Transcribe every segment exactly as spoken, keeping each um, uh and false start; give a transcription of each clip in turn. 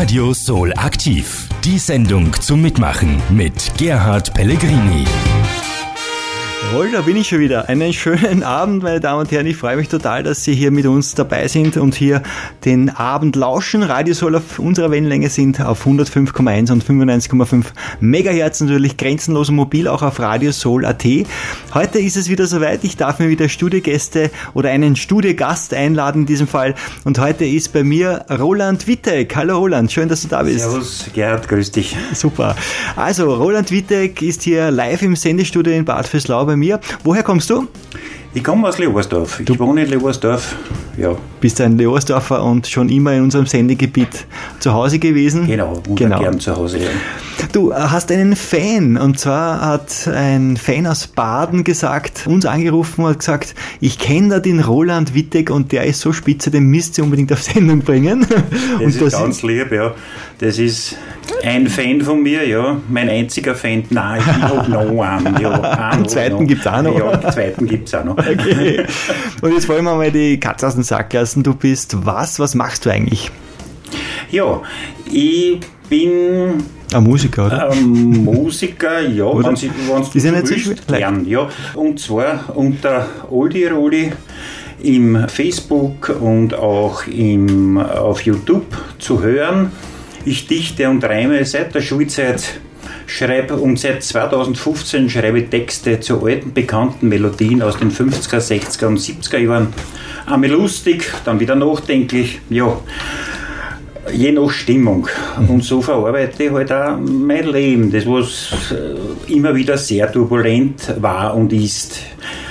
Radio Soul aktiv. Die Sendung zum Mitmachen mit Gerhard Pellegrini. Jawohl, da bin ich schon wieder. Einen schönen Abend, meine Damen und Herren. Ich freue mich total, dass Sie hier mit uns dabei sind und hier den Abend lauschen. Radio Soul auf unserer Wellenlänge sind auf hundertfünf Komma eins und fünfundneunzig Komma fünf Megahertz, natürlich grenzenlos und mobil, auch auf Radio Soul Punkt at. Heute ist es wieder soweit. Ich darf mir wieder Studiogäste oder einen Studiogast einladen in diesem Fall. Und heute ist bei mir Roland Wittek. Hallo Roland, schön, dass du da bist. Servus, Gerhard, grüß dich. Super. Also, Roland Wittek ist hier live im Sendestudio in Bad Vöslau bei mir. Woher kommst du? Ich komme aus Leobersdorf. Ich du wohne in Leobersdorf. Ja. Bist ein Leobersdorfer und schon immer in unserem Sendegebiet zu Hause gewesen? Genau, und genau. Gern zu Hause. Ja. Du hast einen Fan, und zwar hat ein Fan aus Baden gesagt, uns angerufen und hat gesagt, ich kenne da den Roland Wittek und der ist so spitze, den müsst ihr unbedingt auf Sendung bringen. Das und ist das ganz lieb, ja. Das ist ein Fan von mir, ja. Mein einziger Fan. Nein, ich habe noch einen. Ja, einen einen zweiten gibt es auch noch. Ja, einen zweiten gibt es auch noch. Okay. Und jetzt wollen wir mal die Katze aus dem Sack lassen. Du bist was? Was machst du eigentlich? Ja, ich bin... Ein Musiker, oder? Ähm, Musiker, ja, oder? wenn Sie, wenn ist ja nicht so schwer. Lernen, ja. Und zwar unter Oldie Roli im Facebook und auch im, auf YouTube zu hören. Ich dichte und reime seit der Schulzeit, schreibe und seit zweitausendfünfzehn schreibe ich Texte zu alten, bekannten Melodien aus den fünfziger, sechziger und siebziger Jahren. Einmal lustig, dann wieder nachdenklich, ja, je nach Stimmung. Und so verarbeite ich halt auch mein Leben, das was immer wieder sehr turbulent war und ist.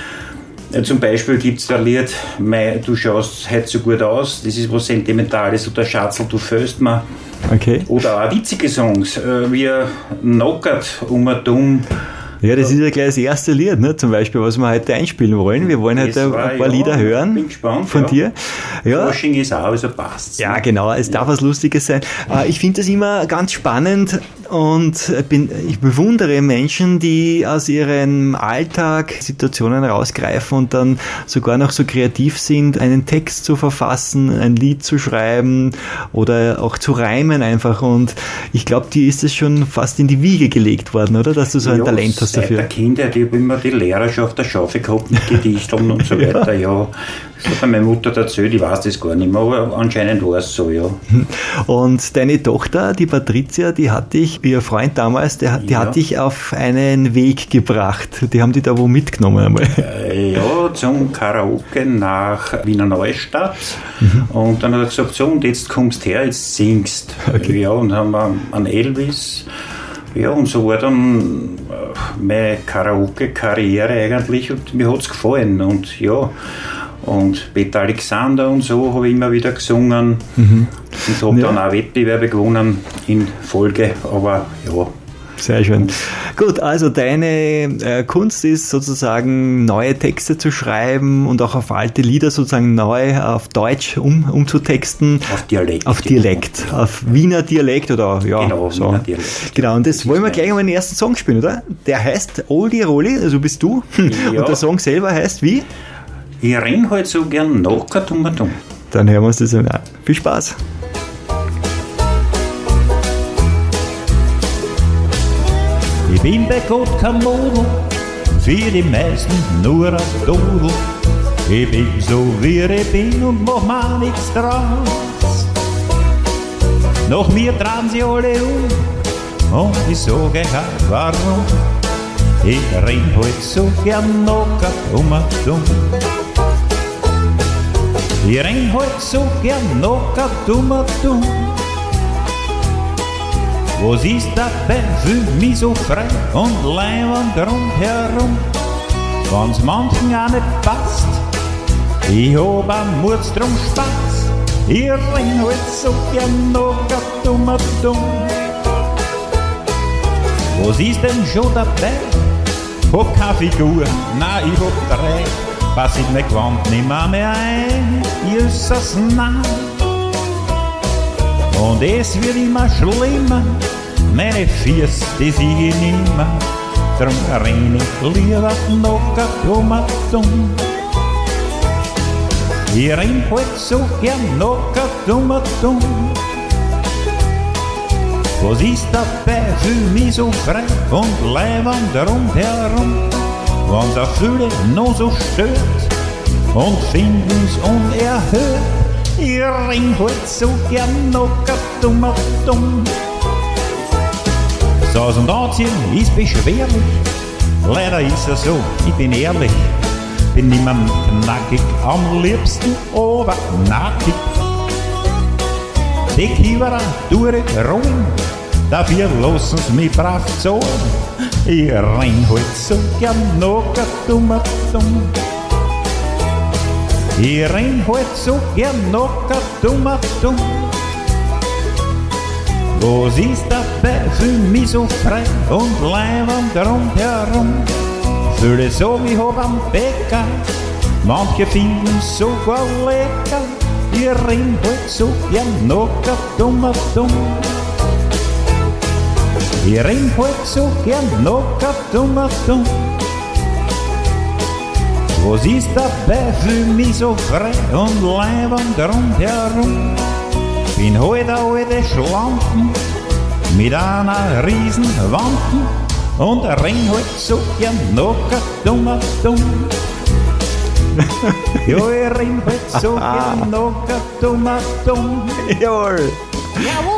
Zum Beispiel gibt es da ein Lied, du schaust heute so gut aus, das ist was Sentimentales, oder Schatzel, du fehlst mir. Okay. Oder auch witzige Songs, wie Knockert, um ein Dumm. Ja, das ist ja gleich das erste Lied, ne? Zum Beispiel, was wir heute einspielen wollen. Wir wollen heute ein paar ja, Lieder hören. Bin gespannt, von ja. dir. Ja. Forschung ist auch, also passt. Ja, genau, es ja. darf was Lustiges sein. Ich finde das immer ganz spannend und bin, ich bewundere Menschen, die aus ihrem Alltag Situationen rausgreifen und dann sogar noch so kreativ sind, einen Text zu verfassen, ein Lied zu schreiben oder auch zu reimen einfach. Und ich glaube, dir ist es schon fast in die Wiege gelegt worden, oder? Dass du so ein ja, Talent hast. Seit der Kindheit, ich habe immer die Lehrerschaft der Schafe gehabt mit Gedichten und so weiter, ja. Das hat meine Mutter erzählt, ich weiß das gar nicht mehr, aber anscheinend war es so, ja. Und deine Tochter, die Patricia, die hat dich, ihr Freund damals, der, die ja. hat dich auf einen Weg gebracht. Die haben dich da wo mitgenommen einmal. Ja, zum Karaoke nach Wiener Neustadt. Mhm. Und dann hat er gesagt, so, und jetzt kommst her, jetzt singst. Okay. Ja, und haben wir an Elvis. Ja, und so war dann meine Karaoke-Karriere eigentlich und mir hat es gefallen. Und ja, und Peter Alexander und so habe ich immer wieder gesungen mhm. und habe ja. dann auch Wettbewerbe gewonnen in Folge, aber ja. Sehr schön. Gut, also deine äh, Kunst ist sozusagen neue Texte zu schreiben und auch auf alte Lieder sozusagen neu auf Deutsch um, umzutexten. Auf Dialekt. Auf Dialekt, genau. Auf Wiener Dialekt oder ja. Genau, so. Wiener Dialekt. Genau, und das, das wollen wir gleich mal den ersten Song spielen, oder? Der heißt Oldie Roli, also bist du. Ja. Und der Song selber heißt wie? Ich renn halt so gern Knockert um ein Dumm. Dann hören wir uns das an. Viel Spaß. Ich bin bei Gott kein Model, für die meisten nur ein Dodel. Ich bin so wie ich bin und mach mir nichts draus. Nach mir drehen sie alle um und ich sag euch auch warum. Ich renn halt so gern knockert um ein Dumm. Ich renn halt so gern knockert um ein Dumm. Was ist dabei für mich so frei und leibend rundherum? Wenn's manchen auch nicht passt, ich hab am Murz drum Spaß. Ich renn halt so gern knockert um ein Dumm. Was ist denn schon dabei? Hab keine Figur, nein, ich hab drei. Pass ich mir gewandt nimmer mehr ein, ist es nein. Und es wird immer schlimmer, meine Füße, die sehe ich nimmer. Drum renn ich lieber knockert um ein Dumm. Ich renn halt so gern knockert um ein Dumm. Was ist dabei für mich so frei und leibend rundherum? Wenn's auch viele noch so stört und finden's unerhört. Ich ring halt so gern noch dumm dumm. Saus und Anziehen ist beschwerlich, leider ist es so, ich bin ehrlich. Bin niemand nackig, am liebsten aber nackig. Die Kiewerer durchruhen, dafür lassen's mich brav zahlen. Ich renn halt so gern noch dumm dumm. Ich renn halt so gern noch dumm dumm. Was ist dabei für mich so frei und leibend rundherum? Viele sagen, ich hab am Bäcker, manche finden's sogar lecker. Ich renn halt so gern noch dumm dumm. Ich renn halt so gern noch dumm dumm. Was ist dabei für mich so frei und leibend rundherum? Bin halt ein alte Schlampen mit einer riesen Wampen und renn halt so gern noch dumm dumm. Ja, ich renn halt so gern noch dumm dumm. Jawohl. Jawohl.